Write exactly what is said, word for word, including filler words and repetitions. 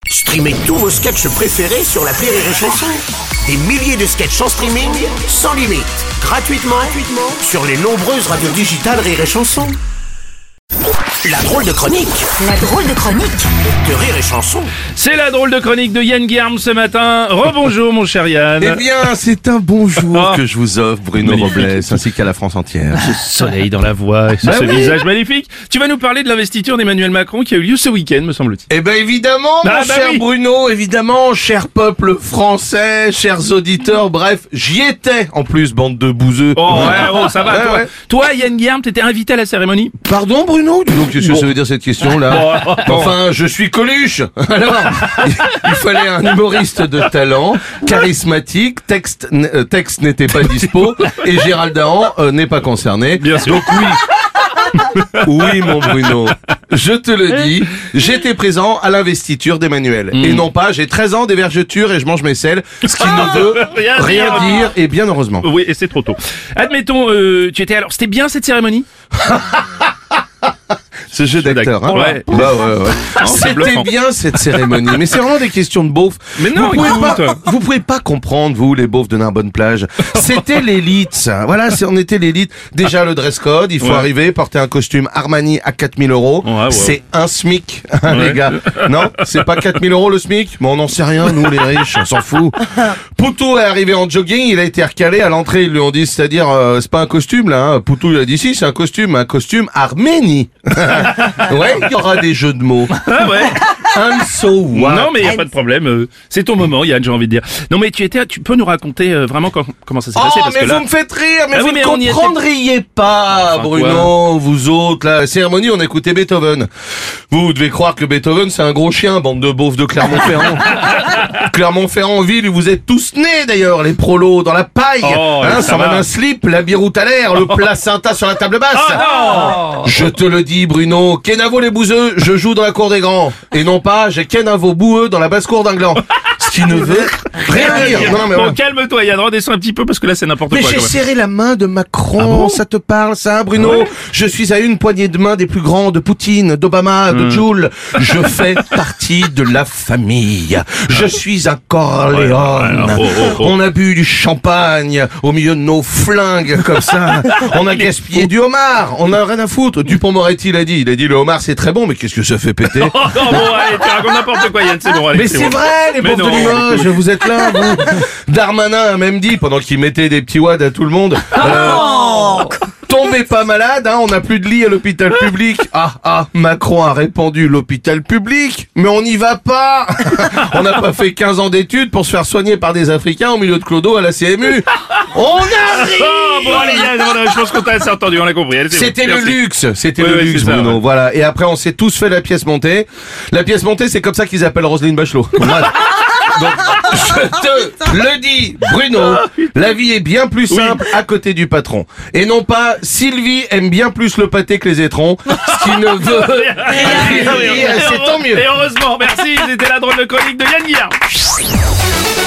Streamez tous vos sketchs préférés sur l'appli Rire et Chanson. Des milliers de sketchs en streaming, sans limite, gratuitement, gratuitement sur les nombreuses radios digitales Rire et Chanson. La drôle de chronique La drôle de chronique de Rire et Chanson. C'est la drôle de chronique de Yann Guerme ce matin. Rebonjour mon cher Yann. Eh bien, c'est un bonjour Oh. que je vous offre, Bruno Magnifique. Robles, ainsi qu'à la France entière. Ce soleil dans la voix et ce, Bah ce oui. visage magnifique. Tu vas nous parler de l'investiture d'Emmanuel Macron qui a eu lieu ce week-end, me semble-t-il. Eh ben évidemment, Ah, mon bah cher oui. Bruno, évidemment, cher peuple français, chers auditeurs, bref, j'y étais en plus, bande de bouseux. Oh, ouais, oh, ça va. Ouais, toi, ouais. toi, Yann Guerme, t'étais invité à la cérémonie. Pardon Bruno? Donc qu'est-ce que Bon. ça veut dire cette question-là? Bon. Enfin, je suis Coluche. Alors, il, il fallait un humoriste de talent, charismatique, texte, n- euh, texte n'était pas dispo, et Gérald Dahan euh, n'est pas concerné. Bien sûr. Donc oui. Oui, mon Bruno. Je te le dis, j'étais présent à l'investiture d'Emmanuel. Mm. Et non pas, j'ai treize ans d'évergeture et je mange mes selles, ce qui ne veut Rien rien dire. dire, et bien heureusement. Oui, et c'est trop tôt. Admettons, euh, tu étais alors, c'était bien cette cérémonie? Ce jeu d'acteur, hein. Ouais. Bah ouais, ouais. c'est C'était bluffant. bien cette cérémonie, mais c'est vraiment des questions de beauf. Mais non, vous pouvez écoute. pas, vous pouvez pas comprendre, vous, les beaufs de Narbonne-Plage. C'était l'élite, ça. Voilà, c'est, on était l'élite. Déjà, le dress code, il faut Ouais. arriver, porter un costume Armani à quatre mille euros. Ouais, ouais. C'est un SMIC, hein, Ouais. les gars. Non, c'est pas quatre mille euros le SMIC? Mais on n'en sait rien, nous, les riches, on s'en fout. Poutou est arrivé en jogging, il a été recalé à l'entrée, ils lui ont dit, c'est-à-dire, euh, c'est pas un costume, là, hein. Poutou, il a dit, si, c'est un costume, un costume Arménie. Ouais, il y aura des jeux de mots. Ah ouais. I'm so what? Non mais y a pas de problème, euh, c'est ton moment Yann, j'ai envie de dire. Non mais tu étais, tu peux nous raconter euh, vraiment com- comment ça s'est passé Oh, parce mais que là. vous me faites rire, mais Ah vous oui, mais ne on y était- comprendriez pas, Enfin, Bruno, vous autres, là. La cérémonie, on écoutait Beethoven. Vous, vous devez croire que Beethoven, c'est un gros chien, bande de beaufs de Clermont-Ferrand. Clermont-Ferrand, ville où vous êtes tous nés, d'ailleurs, les prolos, dans la paille, Oh, hein, ça sans va. même un slip, la biroute à l'air, le placenta sur la table basse. Ah non. Je te le dis, Bruno, Kenavo les bouseux, je joue dans la cour des grands. Et non pas, j'ai Kenavo boueux dans la basse-cour d'un gland. Ce qui ne veut rien dire. Non, non, mais Bon, voilà. calme-toi Yann, redescends un petit peu parce que là c'est n'importe Mais quoi. j'ai quand même. serré la main de Macron, Ah bon ça te parle ça, Bruno? Ouais. Je suis à une poignée de main des plus grands, de Poutine, d'Obama, Hmm. de Joule. Je fais partie de la famille. Je suis un Corleone. Ouais, ouais, oh, oh, oh. On a bu du champagne au milieu de nos flingues comme ça. On a gaspillé du homard. On a rien à foutre. Dupond-Moretti l'a dit. Il a dit le homard c'est très bon, mais qu'est-ce que ça fait péter? Oh non, bon allez, tu racontes n'importe quoi Yann, c'est bon, allez. Mais c'est bon. vrai, les Mais pauvres de non. Limoges, vous êtes là, vous. Darmanin a même dit, pendant qu'il mettait des petits wads à tout le monde, euh, tombez pas malade, hein, on n'a plus de lit à l'hôpital public. Ah, ah, Macron a répandu l'hôpital public, mais on n'y va pas. On n'a pas fait quinze ans d'études pour se faire soigner par des Africains au milieu de clodo à la C M U. On arrive! Oh bon allez Yann, voilà, je pense qu'on t'a assez entendu, on l'a compris. Allez, c'est bon, C'était le merci. luxe, c'était Ouais, le ouais, luxe, c'est ça, Bruno. ouais. Voilà. Et après, on s'est tous fait la pièce montée. La pièce montée, c'est comme ça qu'ils appellent Roselyne Bachelot. Voilà. Donc, je te le dis, Bruno, la vie est bien plus simple à côté du patron. Et non pas, Sylvie aime bien plus le pâté que les étrons, ce qui ne veut rien dire, et c'est tant mieux. Et heureusement, merci, c'était la drôle de chronique de Yann Guerme.